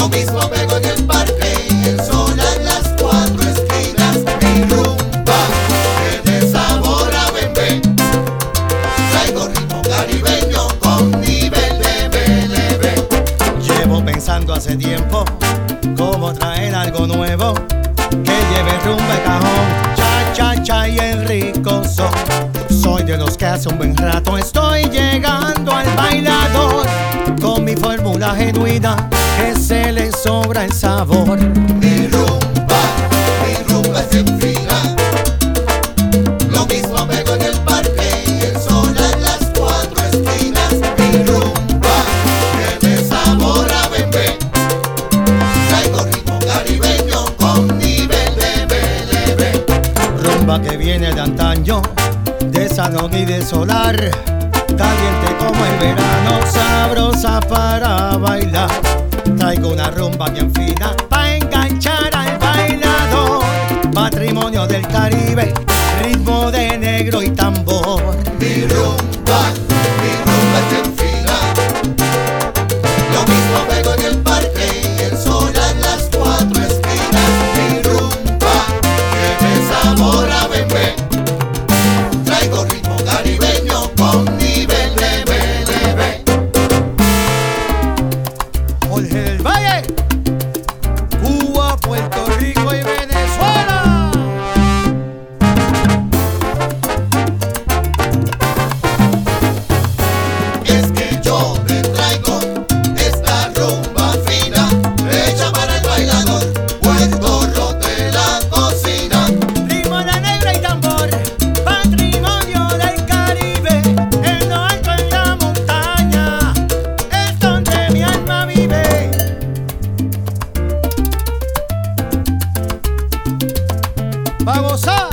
Lo mismo pego en el parque y el sol en las cuatro esquinas. Mi rumba tiene sabor a bembé. Traigo ritmo caribeño con nivel de BLB. Llevo pensando hace tiempo cómo traer algo nuevo que lleve rumba y cajón, cha cha cha y el rico son. Soy de los que hace un buen rato estoy llegando al bailador con mi fórmula genuina que se le sobra el sabor. Mi rumba es bien fina. Lo mismo pego en el parque y el sol en las cuatro esquinas. Mi rumba tiene sabor a bembé. Traigo ritmo caribeño con nivel de BLB. Rumba que viene de antaño, de salón y de solar, caliente como el verano, sabrosa para bailar. Traigo una rumba bien fina pa' enganchar al bailador. Patrimonio del Caribe, ritmo de negro y tambor. Mi rumba es bien fina. Lo mismo pego en el parque y el sol en las cuatro esquinas. Mi rumba tiene sabor a bembé. Traigo ritmo caribeño con nivel de BLB. Jorge del Valle, Cuba, Puerto Rico y Venezuela. Es que yo te traigo esta rumba fina, hecha para el bailador, Puerto Rico de la cocina. Ritmo de negro y tambor, patrimonio del Caribe. En lo alto en la montaña es donde mi alma vive. ¡Va a gozar!